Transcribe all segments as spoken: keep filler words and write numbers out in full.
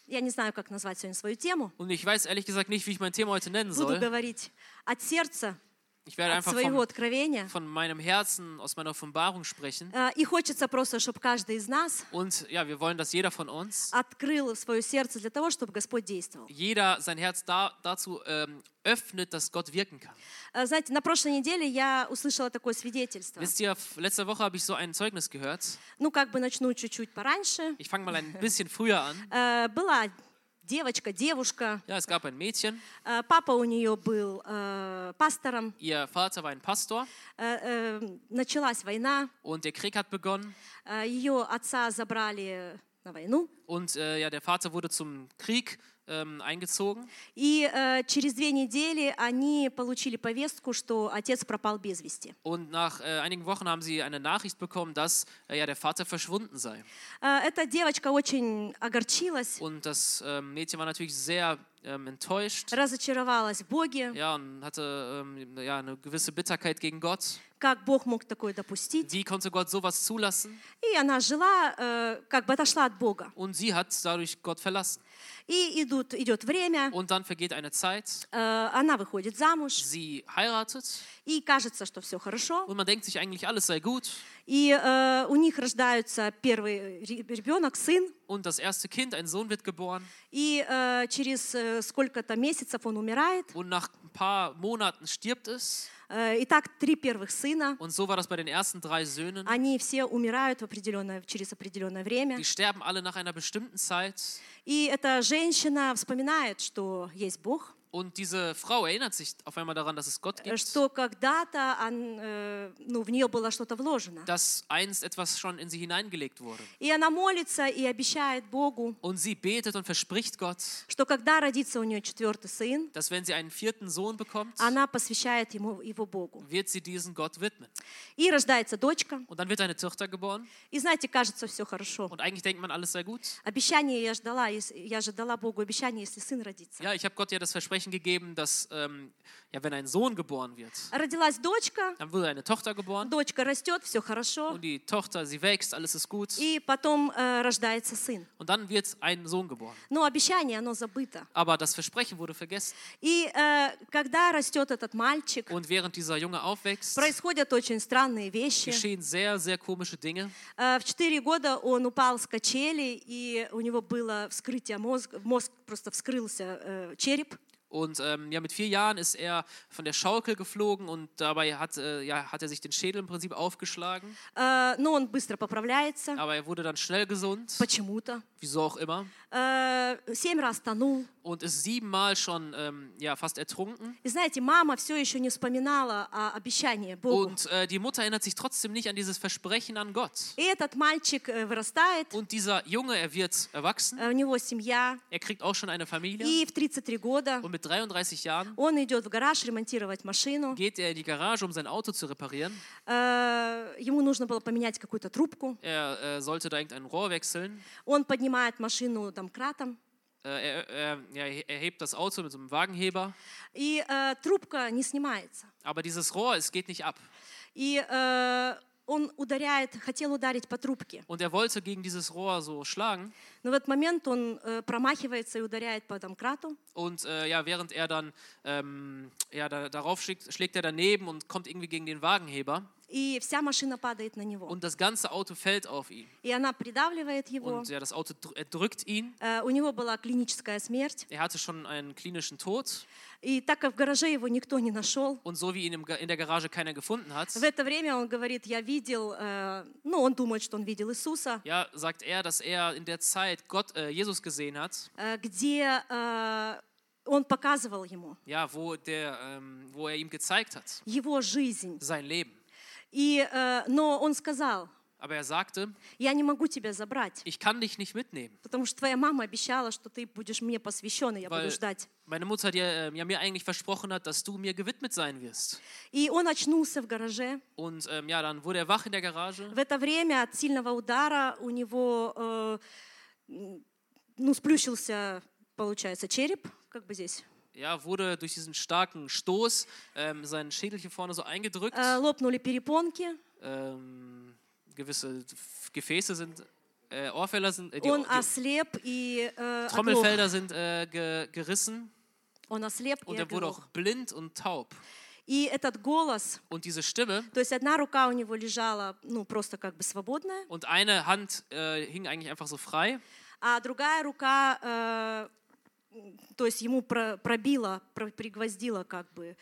я не знаю, как назвать сегодня свою тему. Und ich weiß ehrlich gesagt nicht, wie ich mein Thema heute nennen Буду soll. говорить от сердца, Ich werde от einfach своего vom, откровения. von meinem Herzen, aus meiner Offenbarung sprechen. Э, И хочется просто, чтобы каждый из нас Und ja, wir wollen, dass jeder von uns, открыл свое сердце для того, чтобы Господь действовал. jeder sein Herz da, dazu ähm, öffnet, dass Gott wirken kann. Э, Знаете, на прошлой неделе я услышала такое свидетельство. Wisst ihr, letzte Woche habe ich so ein Zeugnis gehört. Ну, как бы начну чуть-чуть пораньше. Ich fange mal ein bisschen früher an. Э, Была девочка, девушка. Ja, es gab ein Mädchen. Э, Папа у нее был э, пастором. Ihr Vater war ein Pastor Э, э, Началась война. und der Krieg hat begonnen. Э, Ее отца забрали на войну. Und äh, ja, der Vater wurde zum Krieg ähm, eingezogen. И э, через две недели они получили повестку, что отец пропал без вести. Und nach äh, einigen Wochen haben sie eine Nachricht bekommen, dass äh, ja, der Vater verschwunden sei. Э, Эта девочка очень огорчилась, Und das ähm, Mädchen war natürlich sehr ähm, enttäuscht. разочаровалась в Боге. Ja, und hatte ähm, ja, eine gewisse Bitterkeit gegen Gott. Как Бог мог такое допустить? Wie konnte Gott sowas zulassen? И она жила, э, как бы отошла от Бога. Und sie hat dadurch Gott verlassen. И идут, идет время, Und dann vergeht eine Zeit. э, она выходит замуж, Sie heiratet и кажется, что все хорошо. und man denkt sich eigentlich, alles sei gut. И э, у них рождается первый ре- ребенок, сын. Und das erste Kind, ein Sohn, wird geboren. И э, через э, сколько-то месяцев он умирает. Und nach ein paar Monaten stirbt es. Э, и так три первых сына, Und so war das bei den ersten drei Söhnen. они все умирают в определенное, через определенное время. Die sterben alle nach einer bestimmten Zeit. И эта женщина вспоминает, что есть Бог, Und diese Frau erinnert sich auf einmal daran, dass es Gott э, gibt. что когда-то он, э, ну, в нее было что-то вложено. Dass einst etwas schon in sie hineingelegt wurde. И она молится и обещает Богу, Und sie betet und verspricht Gott, что когда родится у нее четвертый сын, dass wenn sie einen vierten Sohn bekommt, она посвящает ему его Богу. wird sie diesen Gott widmen. И рождается дочка. Und dann wird eine Tochter geboren. И знаете, кажется, все хорошо. Und eigentlich denkt man, alles sei gut. Обещание я ждала, если- я же дала Богу обещание, если сын родится. Ja, ich habe Gott ja das Versprechen gegeben, dass ähm, ja, wenn ein Sohn geboren wird, Родилась дочка, dann wurde eine Tochter geboren. дочка растет, все хорошо. Und die Tochter, sie wächst, alles ist gut. И потом э, рождается сын. Und dann wird ein Sohn geboren. Но обещание, оно забыто. Aber das Versprechen wurde vergessen. И э, когда растет этот мальчик, Und während dieser Junge aufwächst, происходят очень странные вещи. geschehen sehr, sehr komische Dinge. Э, В четыре года он упал с качели, и у него было вскрытие мозга, мозг просто вскрылся, э, череп. Und ähm, ja, mit vier Jahren ist er von der Schaukel geflogen und dabei hat, äh, ja, hat er sich den Schädel im Prinzip aufgeschlagen. Э, Но он bыстро поправляется, Aber er wurde dann schnell gesund, почему-то. wieso auch immer. Э, Семь раз тонул. Und ist siebenmal schon ähm, ja, fast ertrunken. И знаете, мама все еще не вспоминала о обещании Богу. Und äh, die Mutter erinnert sich trotzdem nicht an dieses Versprechen an Gott. И этот мальчик э, вырастает, Und dieser Junge, er wird erwachsen, э, у него семья, er kriegt auch schon eine Familie. и в тридцать три года Und mit dreiunddreißig Jahren он идет в гараж ремонтировать машину. geht er in die Garage, um sein Auto zu reparieren. Э, Ему нужно было поменять какую-то трубку. Er äh, sollte da irgendein Rohr wechseln. Он поднимает машину домкратом, Äh, er, er, ja, er hebt das Auto mit so einem Wagenheber. и э, трубка не снимается. Aber dieses Rohr, es geht nicht ab. И э, он ударяет, хотел ударить по трубке. Und er wollte gegen dieses Rohr so schlagen. Но в этот момент он э, промахивается и ударяет по домкрату. Und äh, ja, während er dann ähm, ja, da, darauf schlägt, schlägt er daneben und kommt irgendwie gegen den Wagenheber. И вся машина падает на него. Und das ganze Auto fällt auf ihn. И она придавливает его. Und ja, das Auto dr- er drückt ihn. Э, У него была клиническая смерть. Er hatte schon einen klinischen Tod. И так как в гараже его никто не нашел, Und so wie ihn im, Ga- in der Garage keiner gefunden hat, в это время он говорит, я видел, э, ну, он думает, что он видел Иисуса, ja, sagt er, dass er in der Zeit Gott, äh, Jesus gesehen hat. э, где э, он показывал ему Ja, wo, der, ähm, wo er ihm gezeigt hat, его жизнь. sein Leben. И, э, но он сказал, Aber er sagte, я не могу тебя забрать, ich kann dich nicht mitnehmen. потому что твоя мама обещала, что ты будешь мне посвящен, и я буду Weil ждать. meine Mutter dir, äh, ja, mir eigentlich versprochen hat, dass du mir gewidmet sein wirst. И он очнулся в гараже. Und ähm, ja, dann wurde er wach in der Garage. В это время от сильного удара у него, э, м, ну, сплющился, получается, череп, как бы здесь. Ja, wurde durch diesen starken Stoß ähm, sein Schädel hier vorne so eingedrückt. Э, Лопнули перепонки, Ähm, gewisse F- Gefäße sind äh, Ohrfelder sind, äh, die, он die ослеп и э, оглох. Trommelfelder sind äh, ge, gerissen Он ослеп и und er wurde оглох. auch blind und taub. И этот голос, Und diese Stimme то есть одна рука у него лежала, ну, просто как бы свободная, und eine Hand äh, hing eigentlich einfach so frei. а другая рука, э, то есть ему про- пробила, про- пригвоздила как бы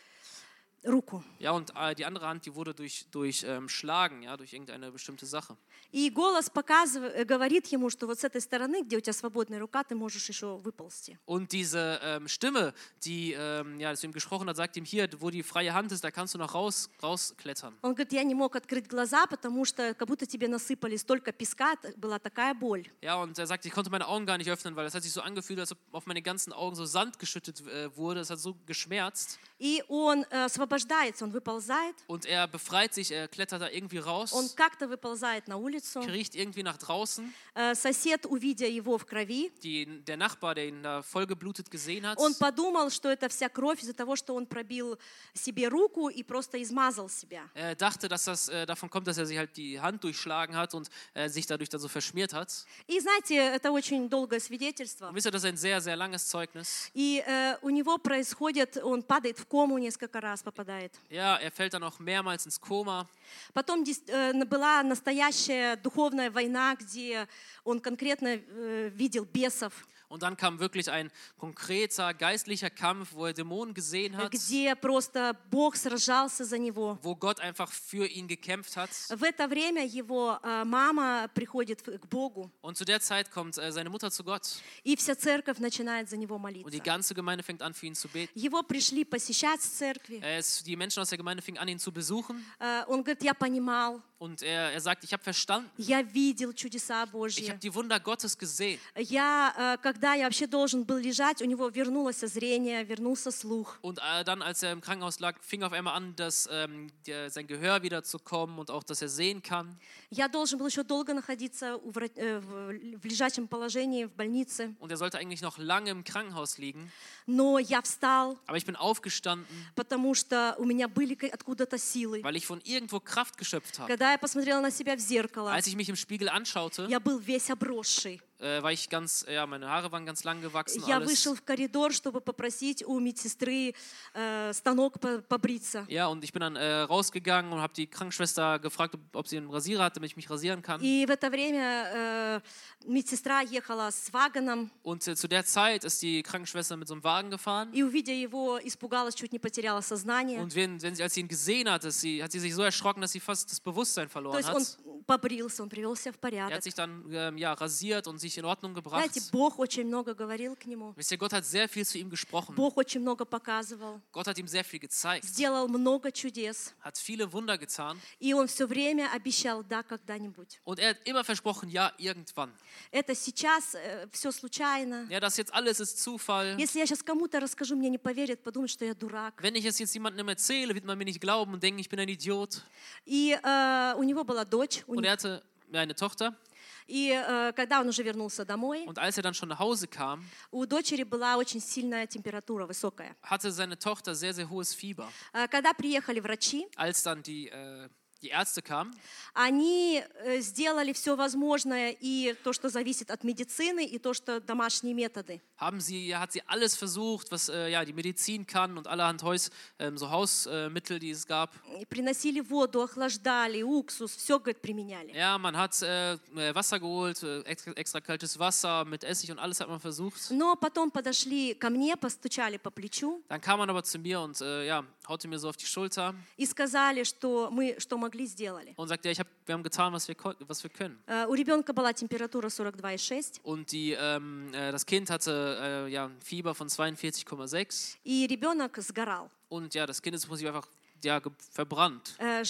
руку. Ja, und äh, die andere Hand, die wurde durch, durch ähm, Schlagen, ja, durch irgendeine bestimmte Sache. И голос показывает, э, говорит ему, что вот с этой стороны, где у тебя свободная рука, ты можешь еще выползти. Und diese ähm, Stimme, die ähm, ja, zu ihm gesprochen hat, sagt ihm, hier, wo die freie Hand ist, da kannst du noch raus, rausklettern. Он говорит, я не мог открыть глаза, потому что как будто тебе насыпали столько песка, т- была такая боль. Ja, und er sagt, ich konnte meine Augen gar nicht öffnen, weil es hat sich so angefühlt, als ob auf meine ganzen Augen so Sand geschüttet äh, wurde. Es hat so geschmerzt. И он э, освобождается, он выползает, Und er befreit sich, er klettert da irgendwie он raus, как-то выползает на улицу. kriecht irgendwie nach draußen. Э, Сосед, увидя его в крови, Die, der Nachbar, der ihn da vollgeblutet gesehen hat, он подумал, что это вся кровь из-за того, что он пробил себе руку и просто измазал себя. er dachte, dass das äh, davon kommt, dass er sich halt die Hand durchschlagen hat und äh, sich dadurch dann so verschmiert hat. И знаете, это очень долгое свидетельство. Und wisst ihr, das ist ein sehr, sehr langes Zeugnis. И э, у него происходит, он падает в кому несколько раз, попадает. Ja, er fällt dann auch mehrmals ins Koma. Потом дес- э, была настоящая духовная война, где он конкретно э, видел бесов, Und dann kam wirklich ein konkreter geistlicher Kampf, wo er Dämonen gesehen hat, где просто Бог сражался за него. wo Gott einfach für ihn gekämpft hat. В это время его э, мама приходит в- к Богу, Und zu der Zeit kommt äh, seine Mutter zu Gott. и вся церковь начинает за него Und die молиться. ganze Gemeinde fängt an, für ihn zu beten. Его пришли посещать в церкви. Er ist, die Menschen aus der Gemeinde fingen an, ihn zu besuchen. Э, Он говорит, я понимал, Und er, er sagt, ich habe verstanden. я видел чудеса Ich Божьи. habe die Wunder Gottes gesehen. Я, э, когда я вообще должен был лежать, у него вернулось зрение, вернулся слух. Und äh, dann, als er im Krankenhaus lag, fing auf einmal an, dass ähm, der, sein Gehör wieder zu kommen und auch, dass er sehen kann. Я должен был еще долго находиться у вра- э, в в лежачем положении в больнице, Und er sollte eigentlich noch lange im Krankenhaus liegen. но я встал, Aber ich bin aufgestanden, потому что у меня были ка- откуда-то силы. weil ich von irgendwo Kraft geschöpft habe. Когда я посмотрела на себя в зеркало, Als ich mich im Spiegel anschaute, я был весь обросший. äh, war ich ganz, ja, meine Haare waren ganz lang gewachsen, Я alles. вышел в коридор, чтобы попросить у медсестры э, станок по- побриться. Ja, und ich bin dann äh, rausgegangen und habe die Krankenschwester gefragt, ob, ob sie einen Rasierer hat, damit ich mich rasieren kann. И в это время э, медсестра ехала с вагоном, Und äh, zu der Zeit ist die Krankenschwester mit so einem Wagen gefahren. и, увидя его, испугалась, чуть не потеряла сознание. Und wenn, wenn sie, als sie ihn gesehen hat, ist sie, hat sie sich so erschrocken, dass sie fast das Bewusstsein То verloren есть он hat. побрился, он привел себя в Er порядок. hat sich dann ähm, ja, rasiert und sich in Ordnung gebracht. Знаете, Бог очень много говорил к нему. Wisst ihr, Gott hat sehr viel zu ihm gesprochen. Бог очень много показывал. Gott hat ihm sehr viel gezeigt, Сделал много чудес. hat viele Wunder getan. И он все время обещал, да, когда-нибудь. Und er hat immer versprochen, ja, irgendwann. Это сейчас все случайно. Ja, das jetzt alles ist Zufall. Если я сейчас кому-то расскажу, мне не поверят, подумают, что я дурак. Wenn ich es jetzt jemandem erzähle, wird man mir nicht glauben und denken, ich bin ein Idiot. И э, у него была дочь. у Und него- er hatte eine Tochter. И э, когда он уже вернулся домой, Und als er dann schon nach Hause kam, у дочери была очень сильная температура, высокая. hatte seine Tochter sehr, sehr hohes Fieber. Э, Когда приехали врачи, Als dann die, äh, die Ärzte kamen, они э, сделали все возможное, и то, что зависит от медицины, и то, что домашние методы. haben sie, ja, hat sie alles versucht, was äh, ja, die Medizin kann und allerhand Haus, ähm, so Hausmittel, die es gab. И приносили воду, охлаждали, уксус, все, говорит, применяли. Ja, man hat äh, Wasser geholt, äh, extra, extra kaltes Wasser mit Essig und alles hat man versucht. Но потом подошли ко мне, постучали по плечу Dann kam man aber zu mir und äh, ja, haute mir so auf die Schulter и сказали, что мы что могли, сделали. und sagte, ja, ich hab, wir haben getan, was wir, kon- was wir können. Э, У ребенка была температура сорок два и шесть, Und die, ähm, äh, das Kind hatte äh, ja, ein Fieber von zweiundvierzig Komma sechs и ребенок сгорал. und ja, das Kind ist im Prinzip einfach ja, ge- verbrannt. Э,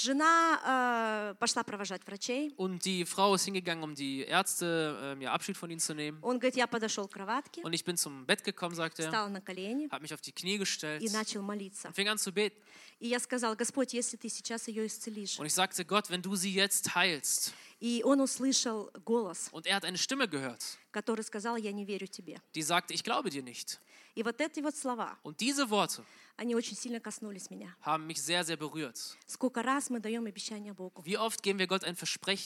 Жена э, пошла провожать врачей. Und die Frau ist hingegangen, um die Ärzte ähm, ja, Abschied von ihnen zu nehmen. Он говорит, я подошел к кроватке, Und ich bin zum Bett gekommen, sagte er, встал на колени habe mich auf die Knie gestellt и начал молиться. und fing an zu beten. И я сказала, Господь, если ты сейчас ее исцелишь. Und ich sagte, Gott, wenn du sie jetzt heilst. И он услышал голос, Und er hat eine Stimme gehört, который сказал, я не верю тебе. die sagte, ich glaube dir nicht. И вот эти вот слова, Und diese Worte они очень сильно коснулись меня. haben mich sehr, sehr berührt. Сколько раз мы даем обещания Богу. Wie oft geben wir Gott ein Versprechen?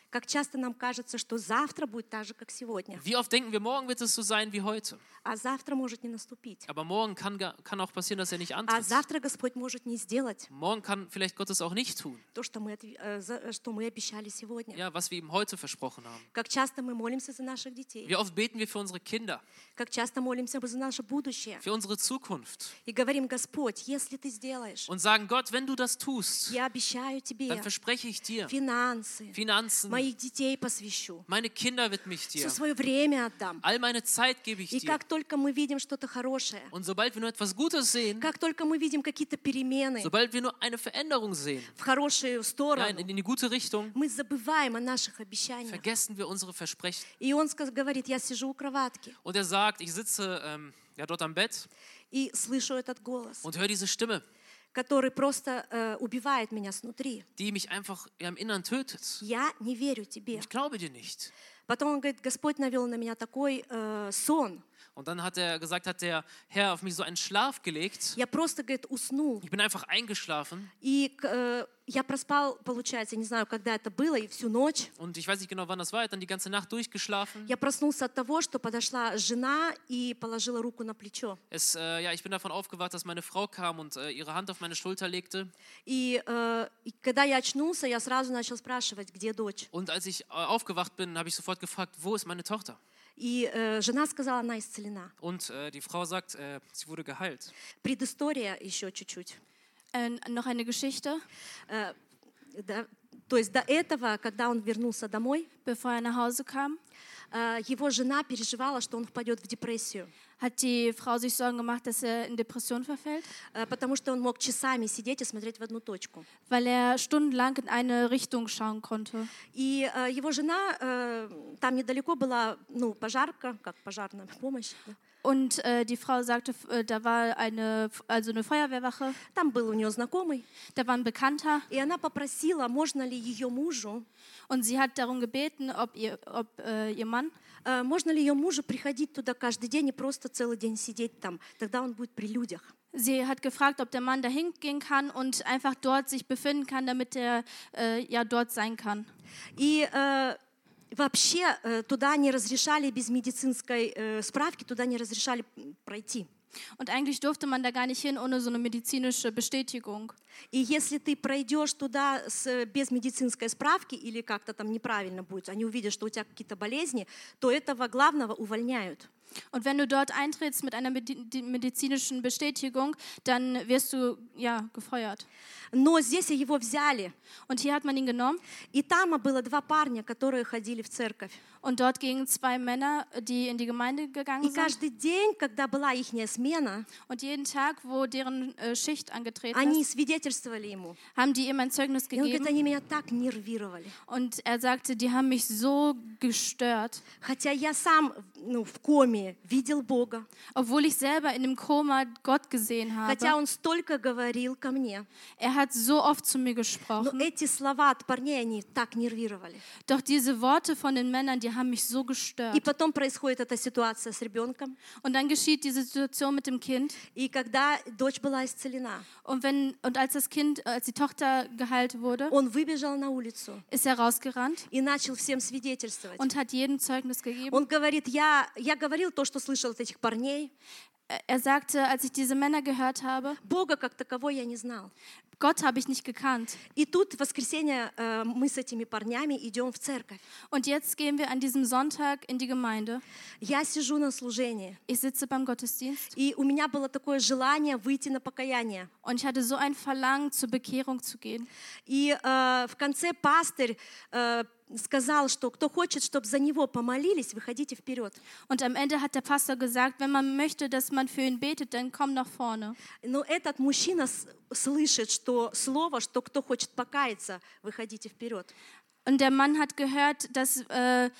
Как часто нам кажется, что завтра будет так же, как сегодня, Wie oft denken wir, morgen wird es so sein wie heute. а завтра может не наступить, Aber morgen kann, ga- kann auch passieren, dass er nicht а antritt. завтра Господь может не сделать Morgen kann vielleicht Gott es auch nicht tun. то, что мы, отв- э, за- что мы обещали сегодня. Ja, was wir ihm heute versprochen haben. Как часто мы молимся за наших детей, Wie oft beten wir für unsere Kinder, как часто молимся за наше будущее für unsere Zukunft и говорим: Господь, если Ты сделаешь, und sagen, Gott, wenn du das tust, я обещаю Тебе dann verspreche ich dir, финансы, Finanzen, моих детей посвящу, meine Kinder widme ich dir, все свое время отдам. all meine Zeit gebe ich И dir. как только мы видим что-то хорошее, Und sobald wir nur etwas Gutes sehen, как только мы видим какие-то перемены sobald wir nur eine Veränderung sehen, в хорошую ja, сторону, in, in die gute Richtung, мы забываем о наших обещаниях. vergessen wir unsere Versprechen. И он сказ- говорит: я сижу у кроватки Und er sagt, ich sitze ähm, ja, dort am Bett и слышу этот голос, und höre diese Stimme, который просто э, убивает меня снутри. die mich einfach ja, im Innern tötet. Я не верю тебе. Ich glaube dir nicht. Потом он говорит: Господь навел на меня такой э, сон. Und dann hat er gesagt, hat der Herr auf mich so einen Schlaf gelegt. Я просто, говорит, уснул. Ich bin einfach eingeschlafen. И э, я проспал, получается, не знаю, когда это было, и всю ночь. Und ich weiß nicht genau, wann das war. Er hat dann die ganze Nacht durchgeschlafen. Я проснулся от того, что подошла жена и положила руку на плечо. Es, äh, ja, ich bin davon aufgewacht, dass meine Frau kam und äh, ihre Hand auf meine Schulter legte. И, э, и когда я очнулся, я сразу начал спрашивать, где дочь. Und als ich äh, aufgewacht bin, habe ich sofort gefragt, wo ist meine Tochter? И э, жена сказала: она исцелена. Und äh, die Frau sagt, äh, sie wurde geheilt. Предыстория еще чуть-чуть. Äh, noch eine Geschichte. Э, да, то есть до этого, когда он вернулся домой, Bevor er nach Hause kam, э, его жена переживала, что он впадет в депрессию, hat die Frau sich Sorgen gemacht, dass er in Depression verfällt, э, потому что он мог часами сидеть и смотреть в одну точку. weil er stundenlang in eine Richtung schauen konnte. И э, его жена, э, там недалеко была, ну, пожарка, как пожарная помощь, да. Und äh, die Frau sagte, äh, da war eine, also eine Feuerwehrwache, Там был у нее знакомый, da war ein Bekannter и она попросила, можно ли ее мужу, und sie hat darum gebeten, ob ihr, ob, äh, ihr Mann, э, можно ли ее мужу приходить туда каждый день и просто целый день сидеть там, тогда он будет при людях. sie hat gefragt, ob der Mann dahin gehen kann und einfach dort sich befinden kann, damit er äh, ja dort sein kann. И э, вообще э, туда не разрешали без медицинской э, справки, туда не разрешали м, пройти. Und eigentlich durfte man da gar nicht hin ohne so eine medizinische Bestätigung. И если ты пройдешь туда с, без медицинской справки или как-то там неправильно будет, они увидят, что у тебя какие-то болезни, то этого главного увольняют. Und wenn du dort eintrittst mit einer medi- die medizinischen Bestätigung, dann wirst du ja gefeuert. Но здесь его взяли. Und hier hat man ihn genommen И там было два парня, которые ходили в церковь. und dort gingen zwei Männer, die in die Gemeinde И gegangen sind. каждый день, когда была их смена, Und jeden Tag, wo deren äh, Schicht angetreten они ist, свидетельствовали ему. haben die ihm ein Zeugnis И он говорит, gegeben. они меня так нервировали. Und er sagte, die haben mich so gestört. Хотя я сам, ну, в коме видел Бога. Obwohl ich selber in dem Koma Gott gesehen Хотя habe. он столько говорил ко мне. Er hat so oft zu mir Но gesprochen. эти слова от парней, они так нервировали. Doch diese Worte von den Männern, die haben mich so И gestört. потом происходит эта ситуация с ребенком. Und dann geschieht diese Situation mit dem Kind. И когда дочь была исцелена, Und, wenn, und als das Kind, als die Tochter geheilt wurde, он выбежал на улицу ist er rausgerannt и начал всем свидетельствовать. und hat jedem Zeugnis gegeben. Он говорит, я, я говорил то, что слышал от этих парней. Er sagte, als ich diese Männer gehört habe, Бога как такового я не знал. Gott habe ich nicht gekannt. И тут в воскресенье э, мы с этими парнями идем в церковь. Und jetzt gehen wir an diesem Sonntag in die Gemeinde. Я сижу на служении, Ich sitze beim Gottesdienst и у меня было такое желание выйти на покаяние. und ich hatte so ein Verlangen, zur Bekehrung zu gehen. И э, в конце пастырь э, сказал, что кто хочет, чтобы за него помолились, выходите вперед. Und am Ende hat der Pastor gesagt, wenn man möchte, dass man für ihn betet, dann komm nach vorne. Но этот мужчина с- слышит, что слово, что кто хочет покаяться, выходите вперед. Und der Mann hat gehört, dass äh,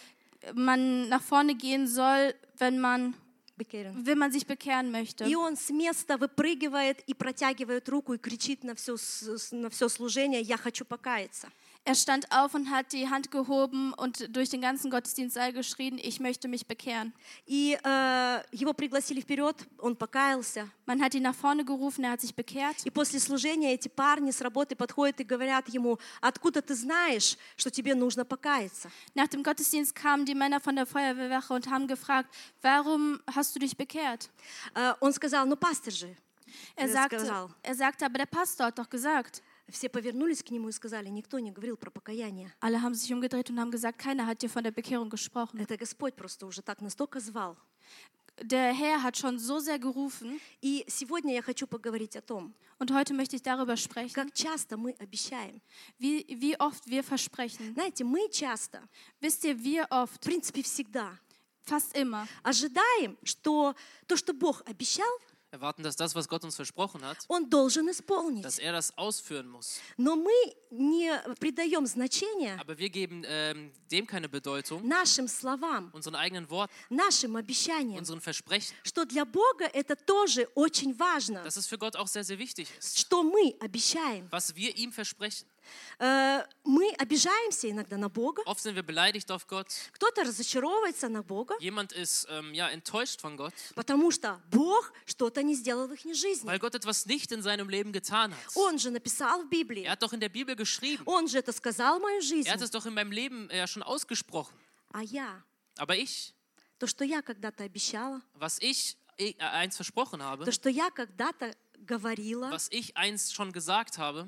man nach vorne gehen soll, wenn man, Бекерин. wenn man sich bekehren möchte. И он с места выпрыгивает и протягивает руку и кричит на все, на все служение, я хочу покаяться. Er stand auf und hat die Hand gehoben und durch den ganzen Gottesdienstsaal geschrien, ich möchte mich bekehren. И э, э, его пригласили вперед, он покаялся. Man hat ihn nach vorne gerufen, er hat sich bekehrt. И после служения эти парни с работы подходят и говорят ему: откуда ты знаешь, что тебе нужно покаяться? Nach dem Gottesdienst kamen die Männer von der Feuerwehrwache und haben gefragt, warum hast du dich bekehrt? Э, Он сказал: ну пастор же Er äh, sagte, сказал. er sagte, aber der Pastor hat doch gesagt. Все повернулись к нему и сказали: никто не говорил про покаяние. Alle haben sich umgedreht und haben gesagt, keiner hat dir von der Bekehrung gesprochen. Это Господь просто уже так настолько звал. Der Herr hat schon so sehr gerufen. И сегодня я хочу поговорить о том, Und heute möchte ich darüber sprechen, как часто мы обещаем. wie, wie oft wir versprechen. Знаете, мы часто, Wisst ihr, wir в oft, принципе всегда, fast immer, ожидаем, что то, что Бог обещал, Erwarten, dass das, was Gott uns versprochen hat, Он должен исполнить. dass er das ausführen muss. Но мы не придаем значения Aber wir geben ähm, dem keine Bedeutung, нашим словам, unseren eigenen Worten, нашим обещаниям, unseren Versprechen, что для Бога это тоже очень важно, dass es für Gott auch sehr, sehr wichtig ist, что мы обещаем. was wir ihm versprechen. Э, Мы обижаемся иногда на Бога, Oft sind wir beleidigt auf Gott. кто-то разочаровывается на Бога, Jemand ist ähm, ja, enttäuscht von Gott, потому что Бог что-то не сделал в их жизни. weil Gott etwas nicht in seinem Leben getan hat. Он же написал в Библии, Er hat doch in der Bibel geschrieben. Он же это сказал в мою жизнь. Er hat es doch in meinem Leben ja schon ausgesprochen. А я, Aber ich, то, что я когда-то обещала, was ich äh, einst versprochen habe, то, что я когда-то говорила, was ich einst schon gesagt habe,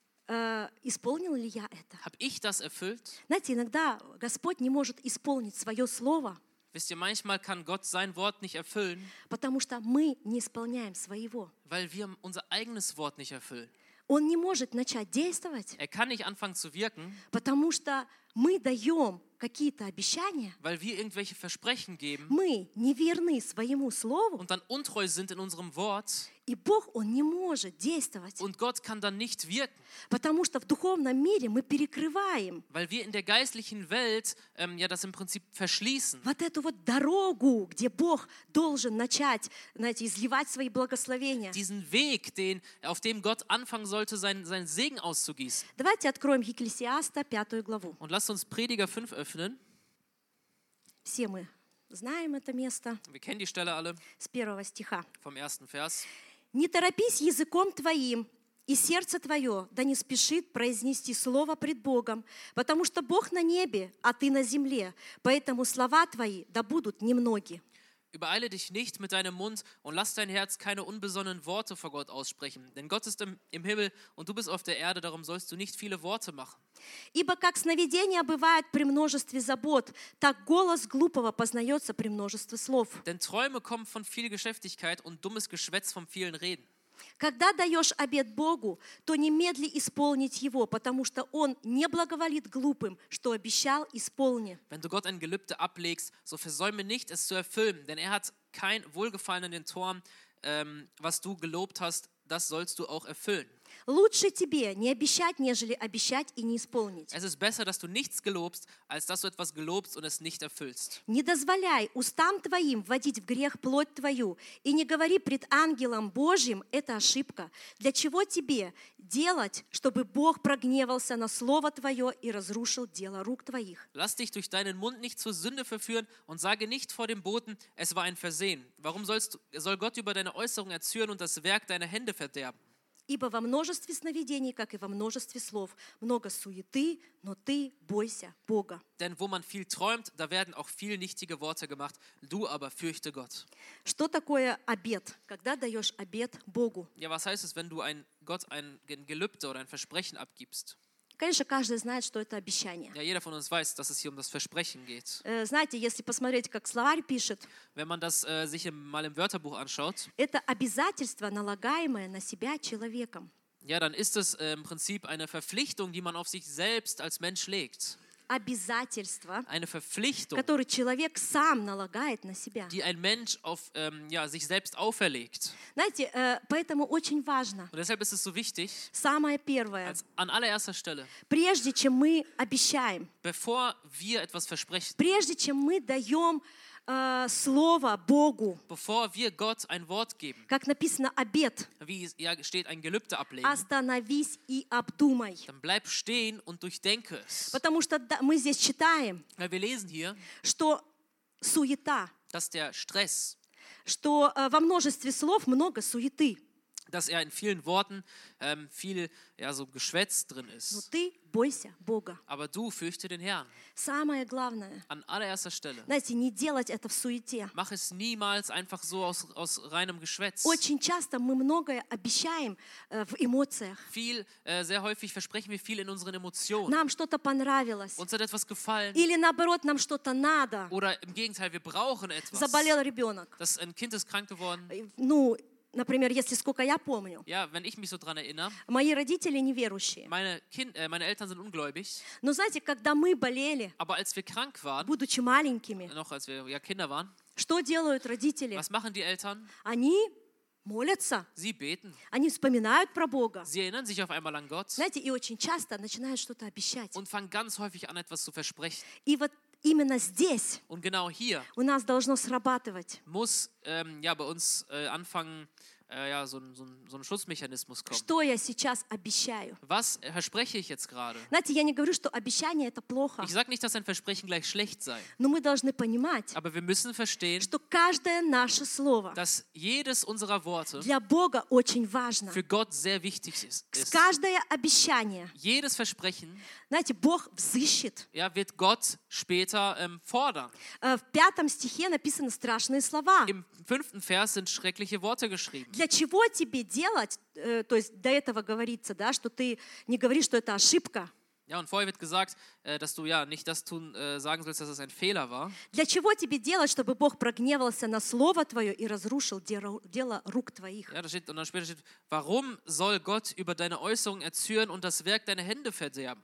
э, исполнила ли я это? habe ich das erfüllt? Знаете, иногда Господь не может исполнить свое слово, Wisst ihr, manchmal kann Gott sein Wort nicht erfüllen, потому что мы не исполняем своего. weil wir unser eigenes Wort nicht erfüllen. Он не может начать действовать, Er kann nicht anfangen zu wirken, потому что мы даем какие-то обещания, weil wir irgendwelche Versprechen geben мы не верны своему слову, und dann untreu sind in unserem Wort и Бог, Он не может действовать, und Gott kann dann nicht wirken, потому что в духовном мире мы перекрываем weil wir in der geistlichen Welt ähm, ja das im Prinzip verschließen. вот эту вот дорогу, где Бог должен начать, знаете, изливать свои благословения. Diesen Weg, den, auf dem Gott anfangen sollte, seinen, seinen Segen auszugießen. Давайте откроем Екклесиаста, пятую главу. Und lasst uns Prediger fünf öffnen. Все мы знаем это место Wir kennen die Stelle alle с первого стиха. vom ersten Vers. «Не торопись языком твоим, и сердце твое да не спешит произнести слово пред Богом, потому что Бог на небе, а ты на земле, поэтому слова твои да будут немноги». Übereile dich nicht mit deinem Mund und lass dein Herz keine unbesonnenen Worte vor Gott aussprechen. Denn Gott ist im, im Himmel und du bist auf der Erde, darum sollst du nicht viele Worte machen. «Ибо как сновидение бывает при множестве забот, так голос глупого познается при множестве слов». Denn Träume kommen von viel Geschäftigkeit und dummes Geschwätz von vielen Reden. Когда даешь обет Богу, то немедли исполнить его, потому что Он не благоволит глупым, что обещал, исполни. Wenn du Gott ein Gelübde ablegst, so versäume nicht, es zu erfüllen. Denn er hat kein Wohlgefallen an den Toren, ähm, was du gelobt hast, das sollst du auch erfüllen. Лучше тебе не обещать, нежели обещать и не исполнить. Es ist besser, dass du nichts gelobst, als dass du etwas gelobst und es nicht erfüllst. Не дозволяй устам твоим вводить в грех плоть твою, и не говори пред ангелом Божьим, это ошибка. Для чего тебе делать, чтобы Бог прогневался на слово твое и разрушил дело рук твоих? Lass dich durch deinen Mund nicht zur Sünde verführen und sage nicht vor dem Boten, es war ein Versehen. Warum sollst du, soll Gott über deine Äußerung erzürnen und das Werk deiner Hände verderben? Ибо во множестве сновидений, как и во множестве слов, много суеты, но ты бойся Бога. Denn wo man viel träumt, da werden auch viel nichtige Worte gemacht. Du aber fürchte Gott. Что такое обет? Когда даешь обет Богу? Ja, was heißt es, wenn du ein, Gott ein Gelübde oder ein Versprechen abgibst? Конечно, каждый знает, что это обещание. Ja, jeder von uns weiß, dass es hier um das Versprechen geht. Э, Знаете, если посмотреть, как словарь пишет, Wenn man das äh, sich im, mal im Wörterbuch anschaut, это обязательство, налагаемое на себя человеком. ja, dann ist es äh, im Prinzip eine Verpflichtung, die man auf sich selbst als Mensch legt. Обязательство, Eine Verpflichtung, которое человек сам налагает на себя. die ein Mensch auf ähm, ja, sich selbst auferlegt. Знаете, э, поэтому очень важно, Und deshalb ist es so wichtig, самое первое, als an allererster Stelle, прежде чем мы обещаем, bevor wir etwas versprechen, прежде чем мы даем э, слово Богу, bevor wir Gott ein Wort geben, как написано обет, wie es ja steht, ein Gelübde ablegen, остановись и обдумай. dann bleib stehen und durchdenke es. Потому что да, мы здесь читаем, Weil wir lesen hier, что суета, dass der Stress, что э, во множестве слов много суеты. dass er in vielen Worten ähm, viel ja, so Geschwätz drin Но ist. ты бойся Бога. Aber du fürchte den Herrn. Самое главное, An allererster Stelle. знаете, не делать это в суете. Mach es niemals einfach so aus, aus reinem Geschwätz. Очень часто мы многое обещаем э, в эмоциях. Viel, äh, sehr häufig versprechen wir viel in unseren Emotionen. Нам что-то понравилось. Uns hat etwas gefallen. Или naоборот, нам что-то надо. Oder im Gegenteil, wir brauchen etwas. Заболел ребенок. Das, ein Kind ist krank geworden. Ну, например, если сколько я помню, Ja, wenn ich mich so dran erinnere, мои родители неверующие. meine, kind, äh, meine Eltern sind ungläubig, Но знаете, когда мы болели, aber als wir krank waren, будучи маленькими, noch als wir ja, Kinder waren, что делают родители? was machen die Eltern? Они молятся, Sie beten. они вспоминают про Бога. Sie erinnern sich auf einmal an Gott Знаете, и очень часто начинают что-то обещать. und fangen ganz häufig an, etwas zu versprechen. И вот именно здесь Und genau hier у нас должно срабатывать. muss ähm, ja, bei uns äh, anfangen, äh, ja, so, ein- so, ein- so ein Schutzmechanismus kommen. Что я сейчас обещаю? Was verspreche ich jetzt gerade? Знаете, я не говорю, что обещание это плохо, Ich sage nicht, dass ein Versprechen gleich schlecht sei, но мы должны понимать, aber wir müssen verstehen, что каждое наше слово dass jedes unserer Worte для Бога очень важно. für Gott sehr wichtig ist. ist. Каждое обещание, Jedes Versprechen, знаете, Бог взыщет. ja, wird Gott später ähm, fordern. Э, В пятом стихе написаны страшные слова. Im fünften Vers sind schreckliche Worte geschrieben. Для чего тебе делать, э, то есть до этого говорится, да, что ты не говоришь, что это ошибка. Ja, und vorher wird gesagt, äh, dass du ja nicht das tun, äh, sagen sollst, dass es ein Fehler war. Для чего тебе делать, чтобы Бог прогневался на слово твое и разрушил дело дело рук твоих? Ja, da steht, und dann später steht, warum soll Gott über deine Äußerungen erzürnen und das Werk deiner Hände verderben?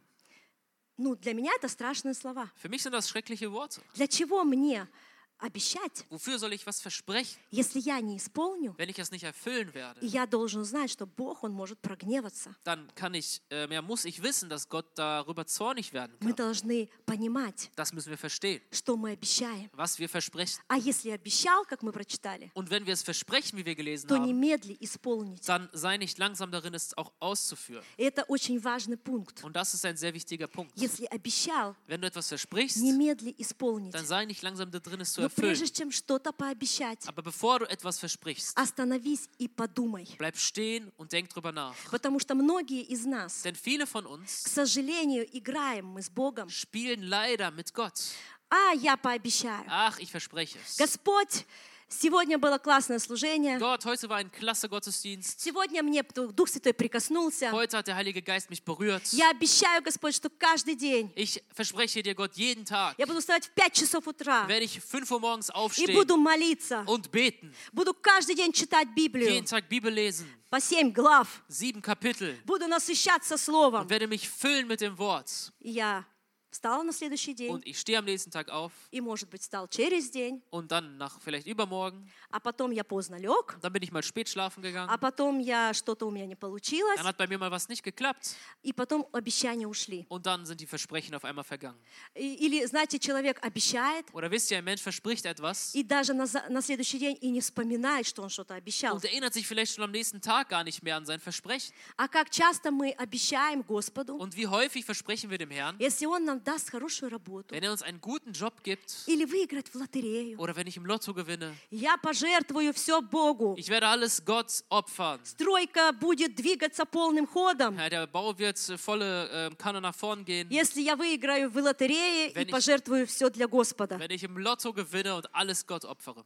Ну, для меня это страшные слова. Für mich sind das schreckliche Worte. Для чего мне обещать, Wofür soll ich was versprechen, если я не исполню? wenn ich es nicht erfüllen werde? И я должен знать, что Бог, Он может прогневаться. Dann kann ich, äh, ja, muss ich wissen, dass Gott darüber zornig werden Мы kann. должны понимать, Das müssen wir verstehen, что мы обещаем. was wir versprechen. А если обещал, как мы прочитали, Und wenn wir es versprechen, wie wir gelesen то haben, немедли исполнить. dann sei nicht langsam darin, es auch auszuführen. И это очень важный пункт. Und das ist ein sehr wichtiger Punkt. Если обещал, Wenn du etwas versprichst, немедли исполнить. dann sei nicht langsam da drin, es zu Но erfüllen. прежде чем что-то пообещать, Aber bevor du etwas versprichst, остановись и подумай. bleib stehen und denk drüber nach. Потому что многие из нас, Denn viele von к uns сожалению, играем мы с Богом. spielen leider mit Gott. А, я пообещаю. Ach, ich verspreche es. Господь, сегодня было классное служение. Gott, heute war ein klasse Gottesdienst. Сегодня мне Дух Святой прикоснулся. Heute hat der Heilige Geist mich berührt. Я обещаю, Господь, что каждый день Ich verspreche dir, Gott, jeden Tag я буду вставать в пять часов утра werde ich fünf Uhr morgens и aufstehen буду молиться. und beten. Буду каждый день читать Библию Jeden Tag Bibel lesen. по семь глав. Sieben Kapitel. Буду насыщаться Словом. Und werde mich füllen mit dem Wort. И я встала на следующий день, Und ich stehe am nächsten Tag auf и, может быть, встал через день, und dann nach vielleicht übermorgen. а потом я поздно лег, Und dann bin ich mal spät schlafen gegangen. а потом я что-то у меня не получилось, Dann hat bei mir mal was nicht geklappt. и потом обещания ушли. Und dann sind die Versprechen auf einmal vergangen. И- Или, знаете, человек обещает, Oder wisst ihr, ein Mensch verspricht etwas и даже на, за- на следующий день и не вспоминает, что он что-то обещал. und erinnert sich vielleicht schon am nächsten Tag gar nicht mehr an sein Versprechen. А как часто мы обещаем Господу, Und wie häufig versprechen wir dem Herrn, если Он нам даст хорошую работу, wenn er uns einen guten Job gibt или выиграть в лотерею, oder wenn ich im Lotto gewinne, я пожертвую все Богу. ich werde alles Gott opfern. Стройка будет двигаться полным ходом, Ja, der Bau wird äh, volle äh, Kanne nach vorn gehen, если я выиграю в лотерее Wenn и ich- пожертвую все для Господа. wenn ich im Lotto gewinne und alles Gott opfere.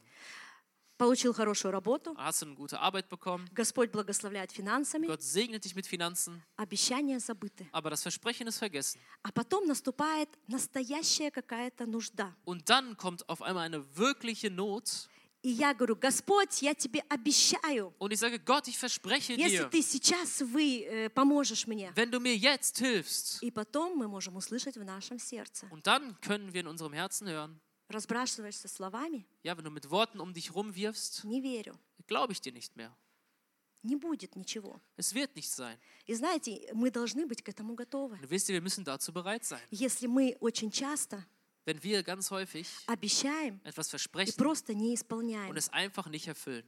Получил хорошую работу, Dann hast du eine gute Arbeit bekommen, Господь благословляет финансами, Gott segnet dich mit Finanzen, обещания забыты. aber das Versprechen ist vergessen. А потом наступает настоящая какая-то нужда. Und dann kommt auf einmal eine wirkliche Not И я говорю, Господь, я тебе обещаю, und ich sage, Gott, ich verspreche если dir, ты сейчас вы, э, поможешь мне. wenn du mir jetzt hilfst. И потом мы можем услышать в нашем сердце. Und dann können wir in unserem Herzen hören, Разбрасываешься словами, ja, wenn du mit Worten um dich rumwirfst, не верю, glaube ich dir nicht mehr. не будет ничего. Es wird nicht sein. И знаете, мы должны быть к этому готовы. Und wisst ihr, wir müssen dazu bereit sein. Если мы очень часто Wenn wir ganz häufig обещаем etwas и versprechen просто не исполняем. und es einfach nicht erfüllen.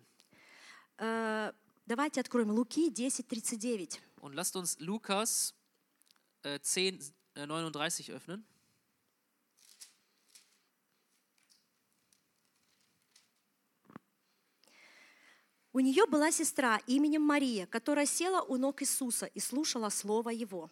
Э, Давайте откроем Луки десять тридцать девять. Und lasst uns Lukas äh, zehn neununddreißig öffnen. У нее была сестра именем Мария, которая села у ног Иисуса и слушала слово Его.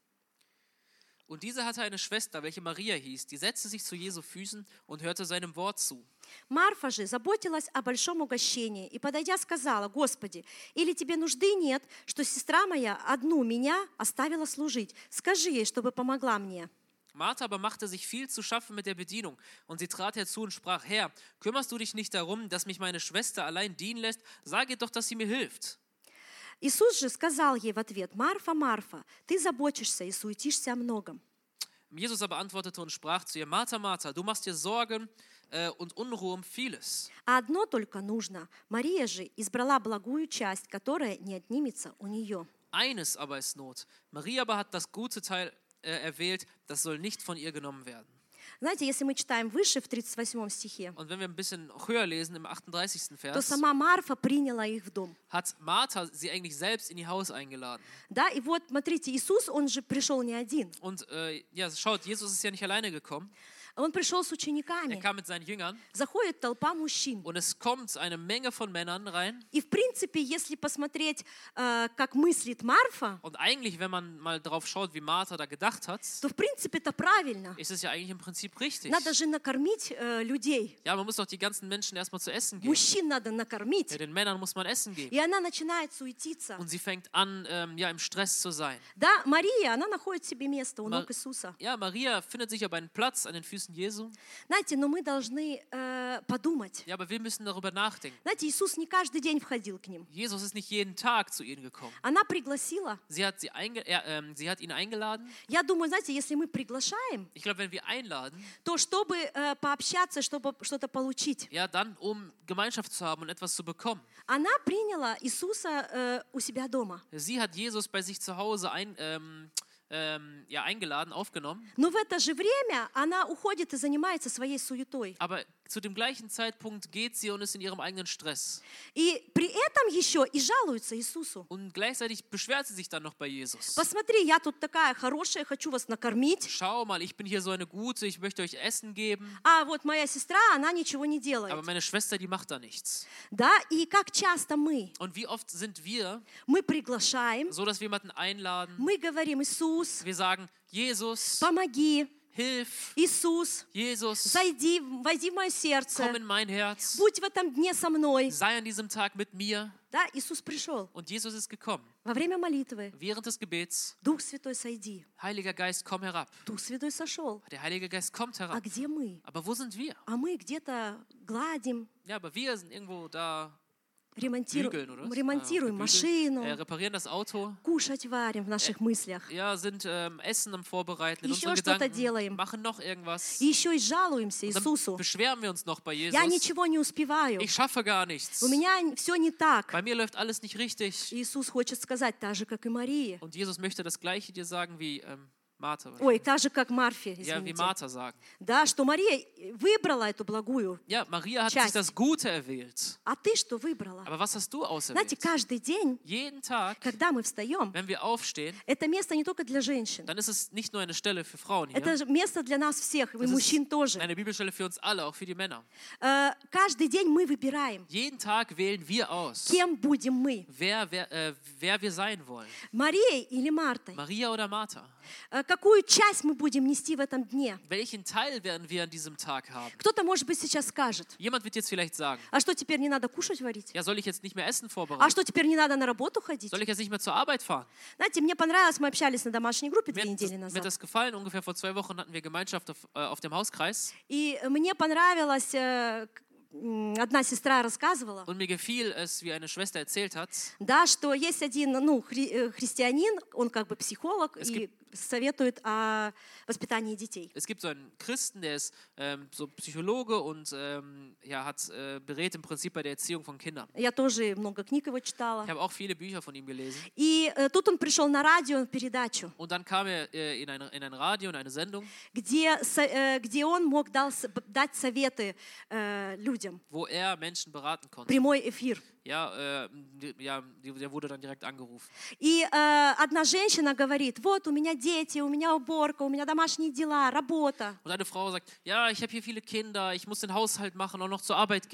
Und diese hatte eine Schwester, welche Maria hieß, die setzte sich zu Jesu Füßen und hörte seinem Wort zu. Марфа же заботилась о большом угощении и, подойдя, сказала: «Господи, или тебе нужды нет, что сестра моя одну меня оставила служить? Скажи ей, чтобы помогла мне». Martha aber machte sich viel zu schaffen mit der Bedienung, und sie trat herzu und sprach: Herr, kümmerst du dich nicht darum, dass mich meine Schwester allein dienen lässt? Sag ihr doch, dass sie mir hilft. Иисус же сказал ей в ответ: «Марфа, Марфа, ты заботишься и суетишься о многом». Jesus aber antwortete und sprach zu ihr: Martha, Martha, du machst dir Sorgen äh, und Unruhe um vieles. А одно только нужно. Мария же избрала благую часть, которая не отнимется у нее. Eines aber ist Not. Maria aber hat das gute Teil äh, erwählt, das soll nicht von ihr genommen werden. Знаете, если мы читаем выше в тридцать восьмом стихе, Und wenn wir ein bisschen höher lesen, im achtunddreißigsten то Vers, сама Марфа приняла их в дом. hat Martha sie eigentlich selbst in ihr Haus eingeladen. Да, и вот, смотрите, Иисус, он же пришел не один. Und äh, ja, schaut, Jesus ist ja nicht alleine gekommen. Он пришел с Er учениками. kam mit seinen Jüngern Заходит толпа мужчин. und es kommt eine Menge von Männern rein. И, в принципе, если посмотреть, э, как мыслит Марфа, Und eigentlich, wenn man mal drauf schaut, wie Martha da gedacht hat, то, в принципе, это правильно. ist es ja eigentlich im Prinzip richtig. Надо же накормить э, людей. Ja, man muss doch die ganzen Menschen erstmal zu essen geben. Мужчин надо накормить. Ja, den Männern muss man Essen geben. И она начинает суетиться. Und sie fängt an, ähm, ja, im Stress zu sein. Да, Мария, она находит себе место у Ма- ног Иисуса. Ja, Maria findet sich aber einen Platz an den Füßen Jesu. Знаете, но мы должны äh, подумать. Ja, aber wir müssen darüber nachdenken. Знаете, Иисус не каждый день входил к ним. Jesus ist nicht jeden Tag zu ihnen gekommen. Она пригласила. Sie hat, sie einge er, ähm, sie hat ihn eingeladen. Я думаю, знаете, если мы приглашаем, Ich glaube, wenn wir einladen, то чтобы äh, пообщаться, чтобы что-то получить. ja, dann um Gemeinschaft zu haben und etwas zu bekommen. Она приняла Иисуса äh, у себя дома. Sie hat Jesus bei sich zu Hause ein, ähm, ähm, ja, eingeladen, aufgenommen. Но в это же время она уходит и занимается своей суетой. Aber zu dem gleichen Zeitpunkt geht sie und ist in ihrem eigenen Stress. И при этом еще и жалуется Иисусу. Und gleichzeitig beschwert sie sich dann noch bei Jesus. Посмотри, я тут такая хорошая, хочу вас накормить. Schau mal, ich bin hier so eine Gute, ich möchte euch Essen geben. А вот моя сестра, она ничего не Aber делает. meine Schwester, die macht da nichts. Да, и как часто мы, Und wie oft sind wir мы приглашаем, so, dass wir jemanden einladen, мы говорим: Иисус, wir sagen, Jesus, помоги, hilf, Иисус, Jesus, зайди, войди в мое komm сердце, in mein Herz, будь в этом дне со мной. sei an diesem Tag mit mir. Да, Иисус пришел. Und Jesus ist gekommen. Во время молитвы Während des Gebets, Дух Святой, сойди. Heiliger Geist, komm herab. Дух Святой сошел. Der Heilige Geist kommt А herab. где мы? Aber wo sind wir? А мы где-то гладим, Ja, aber wir sind irgendwo da, ремонтируем, bügeln, oder? was? ремонтируем Ah, машину, äh, reparieren das Auto. кушать варим в наших мыслях. Ja, sind ähm, Essen am Vorbereiten in Еще unseren что-то Gedanken, делаем. machen noch irgendwas. И еще и жалуемся Und dann Иисусу. beschweren wir uns noch bei Я Jesus. ничего не успеваю. Ich schaffe gar nichts. У меня все не так. Bei mir läuft alles nicht richtig. Иисус хочет сказать, так же, как и Мария. Und Jesus möchte das Gleiche dir sagen wie ähm, Martha. Ой, так же, как Марфе, Ja, wie извините. Martha sagen. Да, что Мария выбрала эту благую. Ja, Maria hat Часть. sich das Gute erwählt. А ты что выбрала? Aber was hast du Знаете, auserwählt? каждый день, Jeden Tag, когда мы встаем, wenn wir aufstehen, это место не только для женщин. dann ist es nicht nur eine Stelle für Frauen hier. Это же место для нас всех, и Das мужчин ist тоже. eine Bibelstelle für uns alle, auch für die Männer. Э, Каждый день мы выбираем, Jeden Tag wählen wir aus, кем будем мы. wer, wer, äh, wer wir sein wollen. Марией или Мартой? Maria oder Martha. Э, Какую часть мы будем нести в этом дне? Welchen Teil werden wir an diesem Tag haben? Кто-то, может быть, сейчас скажет, Jemand wird jetzt vielleicht sagen, а что теперь не надо кушать варить? ja, soll ich jetzt nicht mehr Essen А vorbereiten? что теперь не надо на работу ходить? Soll ich jetzt nicht mehr zur Arbeit fahren? Знаете, мне понравилось, мы общались на домашней группе Mir две hat, das, недели mir hat назад. das gefallen. Ungefähr vor zwei Wochen hatten wir Gemeinschaft auf, äh, auf dem Hauskreis. И мне понравилось, э, к- м, одна сестра рассказывала, Und mir gefiel es, wie eine Schwester erzählt hat, да, что есть один ну, хри- э, христианин, он как бы психолог Es и советует о воспитании детей. es gibt so einen Christen, der ist ähm, so Psychologe und ähm, ja, hat äh, berät im Prinzip bei der Erziehung von Kindern. Я тоже много книг его читала. Ich habe auch viele Bücher von ihm gelesen. И э, тут он пришел на радио, передачу, Und dann kam er äh, in, ein, in ein Radio, in eine Sendung, где, со- э, где он мог дал с- б- дать советы э, людям. wo er Menschen beraten konnte. Прямой эфир. Ja, äh, die- ja, die- der wurde dann direkt angerufen. И э, одна женщина говорит, вот у меня дети, у меня уборка, у меня домашние дела, работа. Und eine Frau sagt, ja, ich habe hier viele Kinder, ich muss den Haushalt machen und noch zur Arbeit gehen.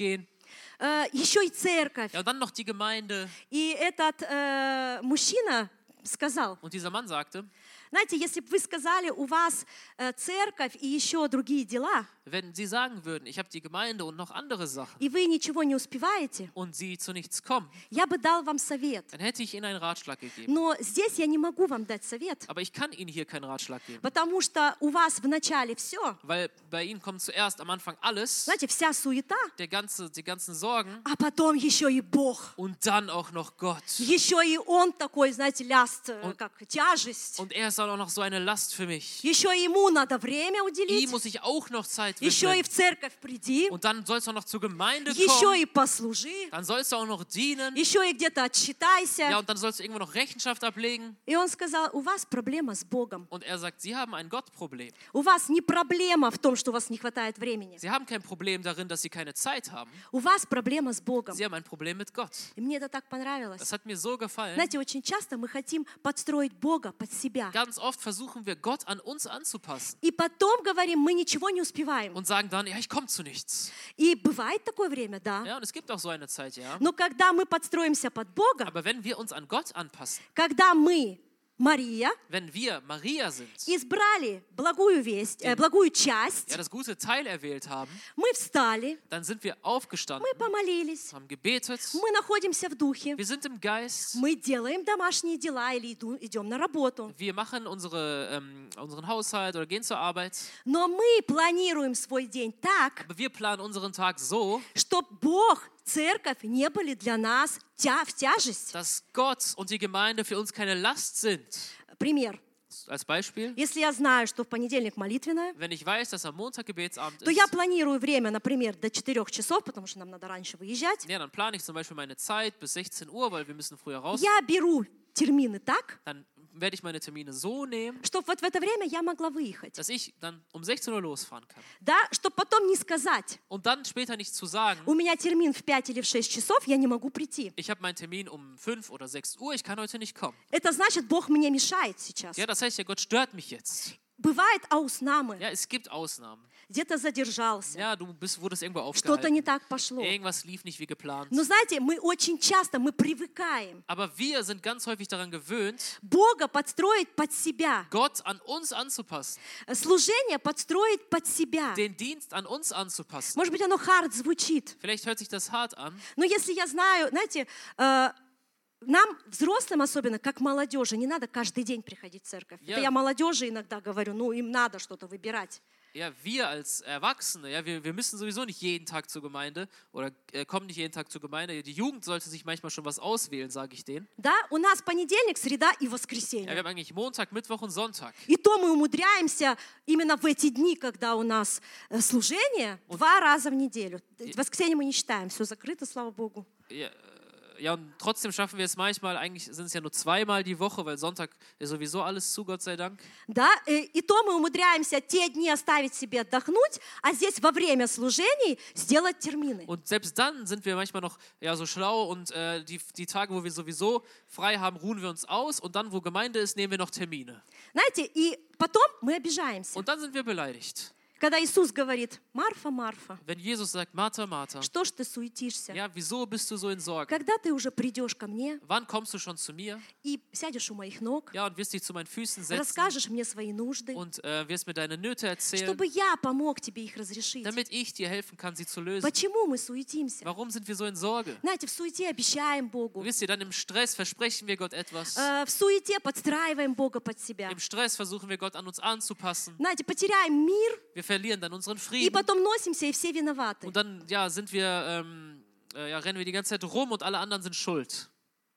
Э, еще и церковь. Ja, und dann noch die Gemeinde. И этот э, мужчина сказал, Und dieser Mann sagte, знаете, если бы вы сказали, у вас э, церковь и еще другие дела, wenn sie sagen würden, ich habe die Gemeinde und noch andere Sachen и вы ничего не успеваете, und sie zu nichts kommen, я бы дал вам совет. dann hätte ich ihnen einen Ratschlag gegeben. Но здесь я не могу вам дать совет, Aber ich kann ihnen hier keinen Ratschlag geben, потому что у вас в начале все, weil bei ihnen kommt zuerst am Anfang alles, знаете, вся суета, der ganze, die ganzen Sorgen а потом еще и Бог. und dann auch noch Gott. Еще и Он такой, знаете, ляст, э, Und- как тяжесть. Und er ist dann auch noch so eine Last für mich. Еще ему надо время Ihm уделить. muss ich auch noch Zeit Еще и widmen. в церковь приди. Und dann sollst du auch noch zur Gemeinde Еще kommen. и послужи. Dann sollst du auch noch dienen. Еще и где-то Ja, отчитайся. und dann sollst du irgendwo noch Rechenschaft ablegen. И он сказал, у вас проблема с Богом. Und er sagt, sie haben ein Gottproblem. У вас не проблема в том, что у вас не хватает времени. Sie haben kein Problem darin, dass sie keine Zeit haben. У вас проблема с Богом. Sie haben ein Problem mit Gott. И мне это так понравилось. Das hat mir so gefallen. Знаете, очень часто мы хотим подстроить Бога под себя. Ganz oft versuchen wir, Gott an uns anzupassen И потом говорим, мы ничего не успеваем. und sagen dann, ja, ich komme zu nichts. И бывает такое время, да. Ja, und es gibt auch so eine Zeit, ja. Но когда мы подстроимся под Бога, Aber wenn wir uns an Gott anpassen, когда мы, Мария, wenn wir Maria sind, избрали благую весть, э, благую часть, ja, das gute Teil erwählt haben, мы встали, dann sind wir aufgestanden, мы помолились, haben gebetet, мы находимся в духе, wir sind im Geist, мы делаем домашние дела или иду- идем на работу. wir machen unsere, ähm, unseren Haushalt oder gehen zur Arbeit, Но мы планируем свой день так, aber wir planen unseren Tag so, чтобы Бог, церковь не были для нас тя- в тяжесть. dass Gott und die Gemeinde für uns keine Last sind. Пример. Als Beispiel, Если я знаю, что в понедельник молитвенная, wenn ich weiß, dass am Montag Gebetsabend то я ist, планирую время, например, до четырех часов, потому что нам надо раньше выезжать. ja, dann plane ich zum Beispiel meine Zeit bis sechzehn Uhr, weil wir müssen früher raus. Я беру термины так, Dann werde ich meine Termine so nehmen, чтобы вот в это время я могла выехать. dass ich dann um sechzehn Uhr losfahren kann. Да, чтобы потом не сказать, Und dann später nicht zu sagen, у меня термин в пять или в шесть часов, я не могу прийти. ich habe meinen Termin um fünf oder sechs Uhr, ich kann heute nicht kommen. Это значит, Бог мне мешает сейчас. Ja, das heißt ja, Gott stört mich jetzt. Бывает ауснамы, Ja, es gibt Ausnahmen. где-то задержался, Ja, du bist, wurdest irgendwo что-то не aufgehalten. так пошло. Irgendwas lief nicht wie geplant. Но знаете, мы очень часто, мы привыкаем Aber wir sind ganz häufig daran gewöhnt, Бога подстроить под себя, Gott an uns anzupassen, служение подстроить под себя. den Dienst an uns anzupassen. Может быть, оно hard звучит, Vielleicht hört sich das hart an, но если я знаю, знаете, э, нам, взрослым особенно, как молодежи, не надо каждый день приходить в церковь. Я- Это я молодежи иногда говорю, ну им надо что-то выбирать. ja, wir als Erwachsene, ja, wir, wir müssen sowieso nicht jeden Tag zur Gemeinde oder äh, kommen nicht jeden Tag zur Gemeinde. Die Jugend sollte sich manchmal schon was auswählen, sage ich denen. Да, у нас понедельник, среда и Ja, wir воскресенье. haben eigentlich Montag, Mittwoch und Sonntag. И то мы умудряемся именно в эти дни, когда у нас э, служение, два раза в неделю. В воскресенье мы не считаем, все закрыто, слава Богу. Ja, äh, ja, und trotzdem schaffen wir es manchmal, eigentlich sind es ja nur zweimal die Woche, weil Sonntag ist sowieso alles zu, Gott sei Dank. Да, э, и то мы умудряемся те дни оставить себе отдохнуть, а здесь во время служений сделать термины. Und selbst dann sind wir manchmal noch ja, so schlau und äh, die, die Tage, wo wir sowieso frei haben, ruhen wir uns aus und dann, wo Gemeinde ist, nehmen wir noch Termine. Знаете, и потом мы обижаемся. Und dann sind wir beleidigt. Когда Иисус говорит, Марфа, Марфа, Wenn Jesus sagt, Martha, Martha, что ж ты суетишься? ja, wieso bist du so in Sorge? Когда ты уже придешь ко мне Wann kommst du schon zu mir? и сядешь у моих ног, Ja, und wirst dich zu meinen Füßen setzen расскажешь мне свои нужды, und äh, wirst mir deine Nöte erzählen, чтобы я помог тебе их разрешить. damit ich dir helfen kann, sie zu lösen. Почему мы суетимся? Warum sind wir so in Sorge? Знаете, в суете обещаем Богу, Wisst ihr, dann im Stress versprechen wir Gott etwas. э, в суете подстраиваем Бога под себя. Im Stress versuchen wir Gott an uns anzupassen. Знаете, потеряем мир Wir verlieren dann unseren и Frieden. потом носимся, и все виноваты. Und dann ja, sind wir, ähm, äh, ja, rennen wir die ganze Zeit rum und alle anderen sind schuld.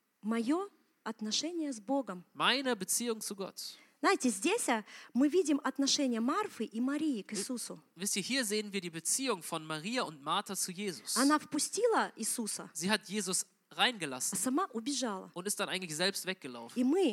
Мое отношение с Богом. Meine Beziehung zu Gott. Знаете, здесь а, мы видим отношение Марфы и Марии к Иисусу. Wisst ihr, hier sehen wir die Beziehung von Maria und Martha zu Jesus. Она впустила Иисуса, Sie hat Jesus а reingelassen сама убежала. und ist dann eigentlich selbst weggelaufen. И мы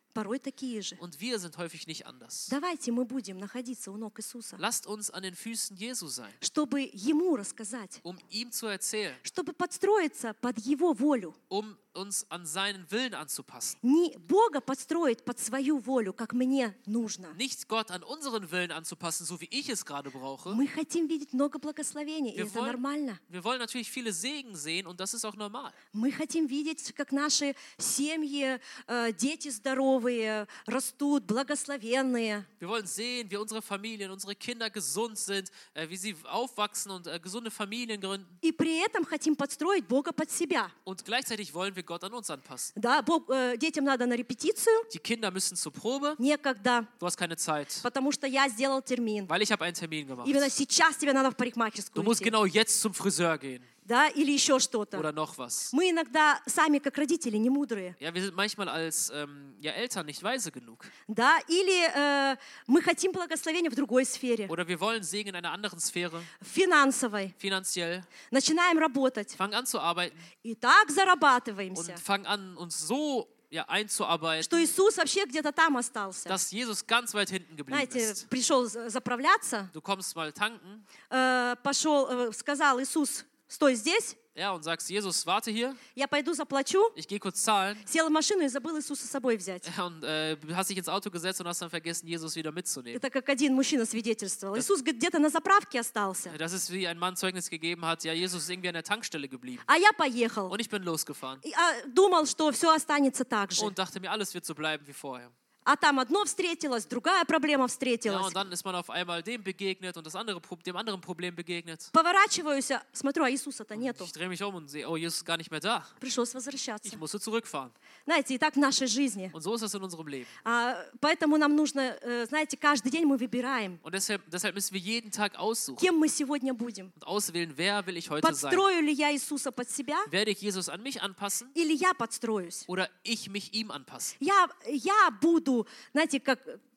порой такие же. Und wir sind häufig nicht anders. Давайте мы будем находиться у ног Иисуса, Lasst uns an den Füßen Jesu sein, чтобы Ему рассказать, um ihm zu erzählen, чтобы подстроиться под Его волю. um uns an seinen Willen anzupassen. Не Бога подстроить под свою волю, как мне нужно. Nicht Gott an unseren Willen anzupassen, so wie ich es gerade brauche. Мы хотим видеть много благословений, и Wir это wollen, нормально. wir wollen natürlich viele Segen sehen und das ist auch normal. Мы хотим видеть, как наши семьи, э, дети здоровые, растут, благословенные. Wir wollen sehen, wie unsere Familien, unsere Kinder gesund sind, äh, wie sie aufwachsen und äh, gesunde Familien gründen. И при этом хотим подстроить Бога под себя. Und gleichzeitig wollen wir Gott an uns anpassen. Да, Бог, э, детям надо на репетицию, Die Kinder müssen zur Probe. некогда, Du hast keine Zeit, потому что я сделал термин. weil ich habe einen Termin gemacht. Именно сейчас тебе надо в Du парикмахерскую musst идти. genau jetzt zum Friseur gehen Да, или еще что-то. oder noch was. Мы иногда сами, как родители, не мудрые. Ja, wir sind manchmal als ähm, ja, Eltern nicht weise genug. Да, или э, мы хотим благословения в другой сфере, Oder wir wollen Segen in einer anderen Sphäre, финансовой. finanziell. Начинаем работать. Fang an zu arbeiten И так und зарабатываемся, fang an, uns so ja, einzuarbeiten, что Иисус вообще где-то там остался. dass Jesus ganz weit hinten geblieben Знаете, ist. пришел за- заправляться, Du kommst mal tanken, э, пошел, э, сказал Иисус, стой здесь, ja, und sagst, Jesus, warte hier, я пойду заплачу. ich gehe kurz zahlen. Сел в машину и забыл Иисуса с собой взять. Ja, und äh, hast dich ins Auto gesetzt und hast dann vergessen, Jesus wieder mitzunehmen. Это как один мужчина свидетельствовал. Иисус говорит, где-то на заправке остался, Das ist wie ein Mann Zeugnis gegeben hat, ja, Jesus ist irgendwie an der Tankstelle geblieben. а я поехал. Und ich bin losgefahren И, а, думал, что все останется так же. und dachte mir, alles wird so bleiben wie vorher. А там одно встретилось, другая проблема Ja, встретилась. und dann ist man auf einmal dem begegnet und das andere, Pro- dem anderen Problem begegnet. Поворачиваюсь, а, смотрю, а Иисуса-то нету. Ich drehe mich um und sehe, oh, Jesus ist gar nicht mehr da. Пришлось возвращаться. Ich musste zurückfahren. Знаете, и так в нашей жизни. Und so ist das in unserem Leben. А, поэтому нам нужно, э, знаете, каждый день мы выбираем, Und deshalb, deshalb müssen wir jeden Tag aussuchen кем мы сегодня будем. und auswählen, wer will ich heute sein. Подстрою ли я Иисуса под себя, Werde ich Jesus an mich anpassen или я подстроюсь? oder ich mich ihm anpassen? Я, я буду, знаете, как,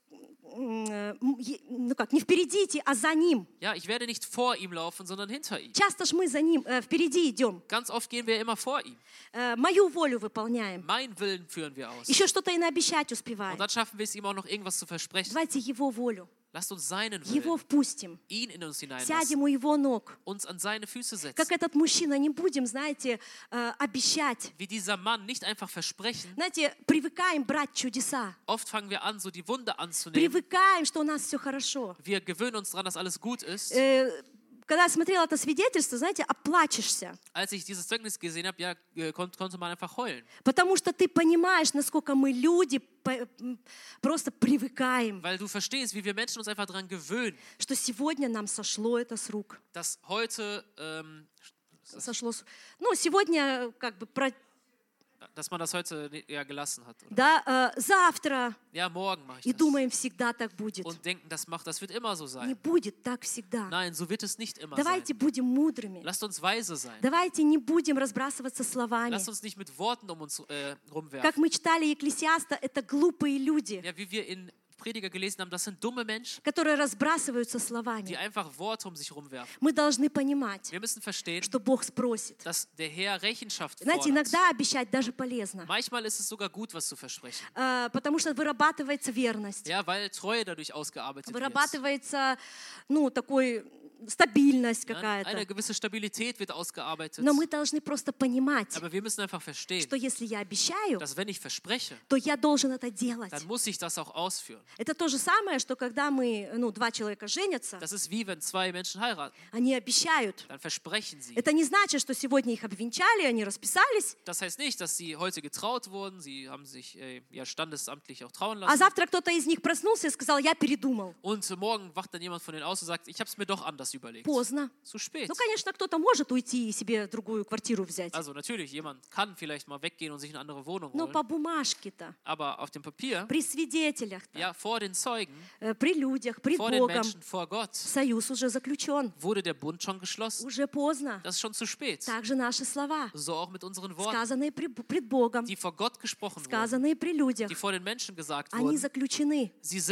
м, э, м, е- ну как, не впереди идти, а за Ним. Ja, ich werde nicht vor ihm laufen, sondern hinter ihm. Часто ж мы за Ним, э, впереди идем, Ganz oft gehen wir immer vor ihm. э, мою волю выполняем. Mein Willen führen wir aus. Еще что-то и наобещать успеваем. Und dann schaffen wir es ihm auch noch irgendwas zu versprechen. Давайте Его волю, Lasst uns seinen Его Willen, впустим, ihn in uns hineinlassen, сядем у Его ног. uns an seine Füße Как setzen. этот мужчина, не будем, знаете, э, обещать. Wie dieser Mann, nicht einfach versprechen. Знаете, привыкаем брать чудеса. Oft fangen wir an, so die Wunde anzunehmen. Привыкаем, что у нас все хорошо. Wir gewöhnen uns daran, dass alles gut ist. Э, Когда я смотрела это свидетельство, знаете, оплачешься. Als ich dieses Zeugnis gesehen habe, ja, äh, kon konnte man einfach heulen. Потому что ты понимаешь, насколько мы люди по- м, просто привыкаем, Weil du verstehst, wie wir Menschen uns einfach daran gewöhnen, что сегодня нам сошло это с рук. dass heute, ähm, Сошло с... Ну, сегодня как бы про... dass man das heute ja gelassen hat. Oder? Да, э, завтра. Ja, morgen mache ich И das. думаем, всегда так будет. Und denken, das macht, das wird immer so Не sein. будет так всегда. Nein, so wird es nicht immer Давайте sein. будем мудрыми. Lasst uns weise sein. Давайте не будем разбрасываться словами. Lasst uns nicht mit Worten um uns äh, rumwerfen. Как мы читали Екклесиаста, это глупые люди, Ja, wie wir in Prediger gelesen haben, das sind dumme Menschen, которые разбрасываются die словами. einfach Worte um sich rumwerfen. Мы должны понимать, Wir müssen verstehen, что Бог спросит. dass der Herr Rechenschaft Знаете, fordert. иногда обещать даже полезно, Manchmal ist es sogar gut, was zu versprechen. э, потому что вырабатывается верность, Ja, weil Treue dadurch ausgearbeitet wird. вырабатывается, ну, такой стабильность Ja, какая-то. eine gewisse Stabilität wird ausgearbeitet. Но мы должны просто понимать, Aber wir müssen einfach verstehen, что если я обещаю, dass wenn ich verspreche, то я должен это делать. dann muss ich das auch ausführen. Это то же самое, что когда мы, ну, два человека женятся, Das ist wie wenn zwei Menschen heiraten. они обещают. Dann versprechen sie. Это не значит, что сегодня их обвенчали, они расписались, Das heißt nicht, dass sie heute getraut wurden. Sie haben sich äh, ja standesamtlich auch trauen а lassen. завтра кто-то из них проснулся и сказал, я передумал. Und morgen wacht dann jemand von denen aus und sagt, ich habe es mir doch anders überlegt. Поздно. Zu spät. Ну, конечно, кто-то может уйти и себе другую квартиру взять. Also natürlich, jemand kann vielleicht mal weggehen und sich eine andere Wohnung Но holen. по бумажке-то, Aber auf dem Papier, при свидетелях-то, ja, vor den Zeugen, э, при людях, пред vor den Богом, Menschen, vor Gott, союз уже заключен. wurde der Bund schon geschlossen. Уже поздно. Das ist schon zu spät. Также наши слова, So auch mit unseren Worten, сказанные при- пред Богом, die vor Gott gesprochen wurden, сказанные при людях, die vor den Menschen gesagt они wurden. заключены. Sie sind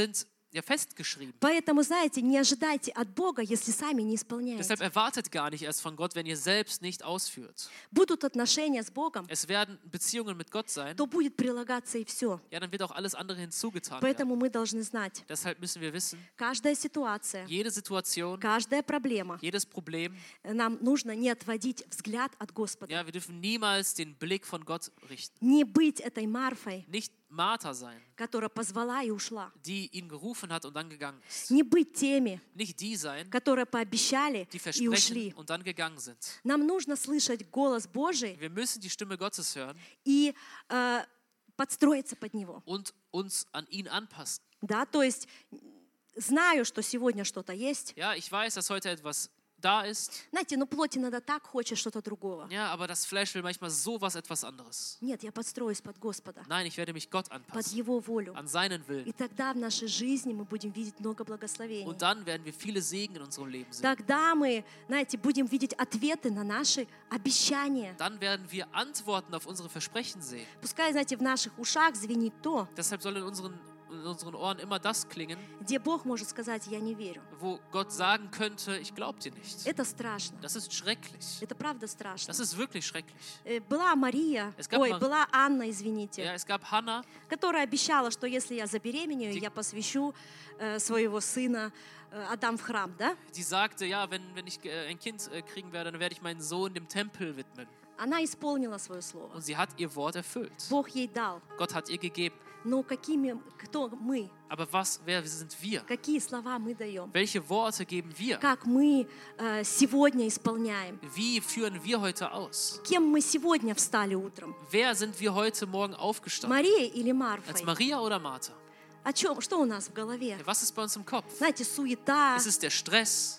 ja, festgeschrieben. Поэтому, знаете, не ожидайте от Бога, если сами не исполняете. Deshalb erwartet gar nicht erst von Gott, wenn ihr selbst nicht ausführt. Будут отношения с Богом, Es werden Beziehungen mit Gott sein, то будет прилагаться и все. ja, dann wird auch alles andere hinzugetan werden. Поэтому мы должны знать, Deshalb müssen wir wissen, каждая ситуация, jede Situation, каждая проблема, jedes Problem, нам нужно не отводить взгляд от Господа. ja, wir dürfen niemals den Blick von Gott richten. Не быть этой Марфой, Nicht Martha sein, которая позвала и ушла. die ihn gerufen hat und dann gegangen ist. Не быть теми, Nicht die sein, которые пообещали die и ушли. versprechen und dann gegangen sind. Нам нужно слышать голос Божий Wir müssen die Stimme Gottes hören и э, подстроиться под него. und uns an ihn anpassen. Да, то есть знаю, что сегодня что-то есть. Ja, ich weiß, dass heute etwas da ist, Знаете, но плоть иногда так хочет что-то другого. ja, aber das Fleisch will manchmal sowas etwas anderes. Нет, я подстроюсь под Господа, Nein, ich werde mich Gott под anpassen, Его волю. an seinen И Willen. тогда в нашей жизни мы будем видеть много благословений. Und dann werden wir viele Segen in unserem Leben sehen. Тогда мы, знаете, будем видеть ответы на наши обещания. Dann werden wir Antworten auf unsere Versprechen sehen. Пускай, знаете, в наших ушах звенит то, Deshalb soll in unseren, in unseren Ohren immer das klingen, где Бог может сказать: «Я не верю». wo Gott sagen könnte, ich glaube dir nicht. Это страшно. Das ist schrecklich. Это правда страшно. Das ist wirklich schrecklich. Э, Была Мария, Es gab ой, Mar- была Анна, извините, Ja, es gab Hannah, которая обещала, что если я забеременею, Die- я посвящу э, своего сына, э, отдам в храм, да? die sagte, ja, wenn, wenn ich äh, ein Kind äh, kriegen werde, dann werde ich meinen Sohn dem Tempel widmen. Она исполнила свое слово. Und sie hat ihr Wort erfüllt. Бог ей дал. Gott hat ihr gegeben. Но какими, кто мы, Aber was, wer sind wir? какие слова мы даем, Welche Worte geben wir? как мы э, сегодня исполняем, Wie führen wir heute aus? кем мы сегодня встали утром, Wer sind wir heute Morgen aufgestanden? Марией или Als Марфой? Maria oder Martha? О чем, что у нас в голове? Was ist bei uns im Kopf? Знаете, суета Ist es der Stress,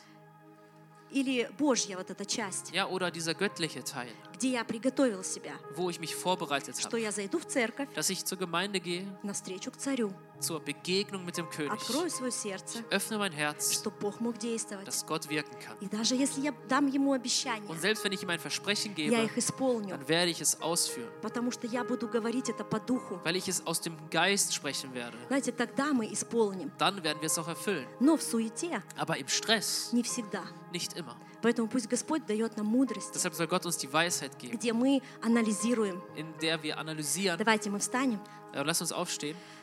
или Божья вот эта часть, ja, oder dieser göttliche Teil, где я приготовил себя, wo ich mich vorbereitet что habe? я зайду в церковь, Dass ich zur Gemeinde gehe, навстречу к царю, zur Begegnung mit dem König. открою свое сердце, Öffne mein Herz, чтобы Бог мог действовать. dass Gott wirken kann. И даже если я дам Ему обещания, Und selbst wenn ich ihm ein Versprechen я gebe, их исполню, dann werde ich es ausführen, потому что я буду говорить это по духу. weil ich es aus dem Geist sprechen werde. Знаете, тогда мы исполним. Dann werden wir es auch erfüllen. Но в суете Aber im Stress не всегда. nicht immer. Поэтому пусть Господь дает нам мудрость, Deshalb soll Gott uns die Weisheit geben, где мы анализируем. in der wir analysieren. Давайте мы встанем. Ja, lass uns aufstehen.